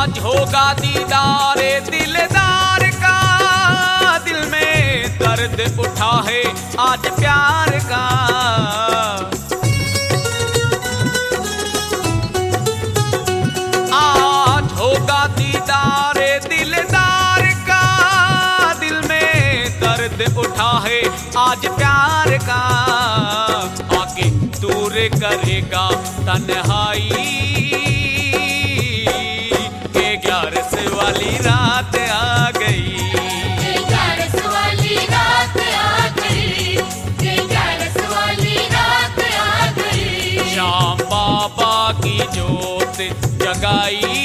आज होगा दीदारे दिलदार का, दिल में दर्द उठा है आज प्यार का। आज होगा दीदारे दिलदार का, दिल में दर्द उठा है आज प्यार का। आके दूर करेगा तन्हाई के 11 वाली रात आ गई। 11 वाली रात आ गई, 11 वाली रात आ गई। श्याम बाबा की जोत जगाई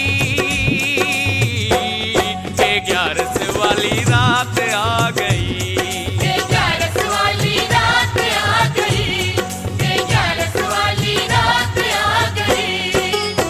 के 11 वाली रात आ गई। 11 वाली रात आ गई, 11 वाली रात आ गई।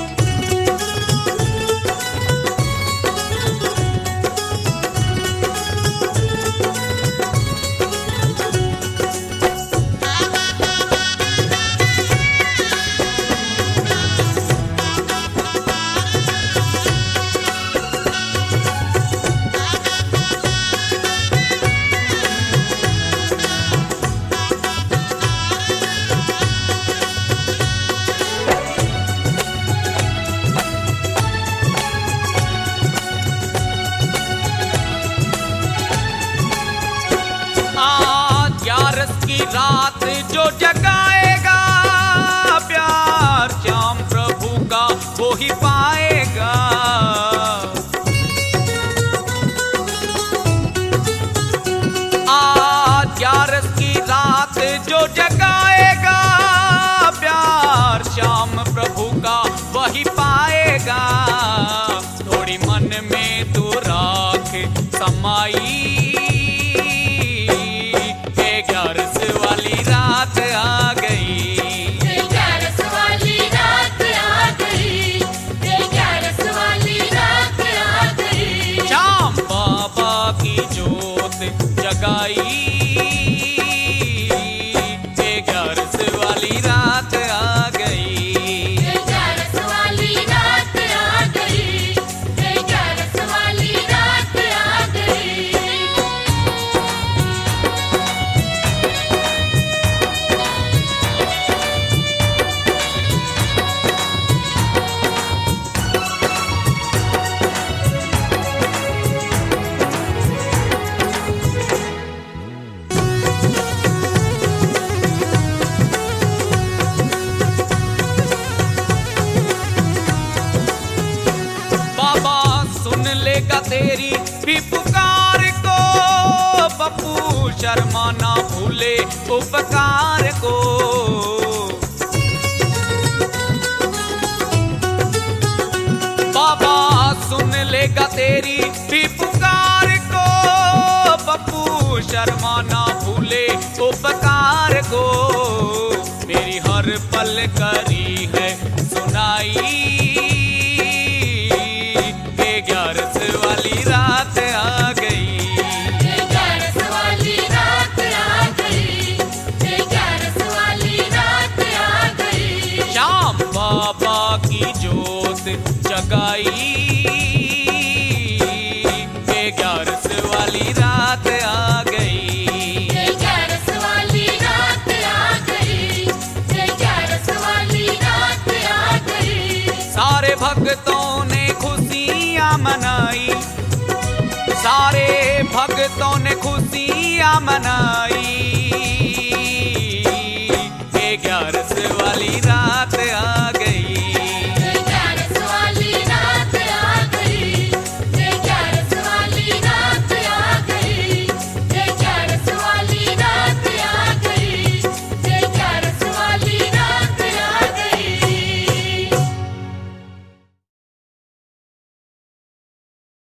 आज 11 की रात जो जगाएगा प्यार, श्याम प्रभु का वो ही पाएगा। आज 11 की रात जो जगाएगा प्यार, श्याम प्रभु का वही पाएगा। थोड़ी मन में तू राख समाई के 11 वाली रात आ गई। 11 वाली रात आ गई, 11 वाली रात आ गई। श्याम बाबा की जोत जगाई के 11 वाली रात आ गई। 11 वाली रात आ गई, 11 वाली रात आ गई। बाबा सुन लेगा तेरी भी पुकार को, पप्पू शर्मा ना भूले उपकार को। बाबा सुन लेगा तेरी भी पुकार को, पप्पू शर्मा ना भूले उपकार को। मेरी हर पल करी है सुनाई के 11 वाली रात आ गई। 11 वाली रात आ गई, 11 वाली रात आ गई। श्याम बाबा की जोत जगाई के 11 वाली रात आ गई। 11 वाली रात आ गई, 11 वाली रात आ गई। सारे भक्तों ने खुशियाँ मनाई, सारे भक्तों ने खुशियाँ मनाई के 11 वाली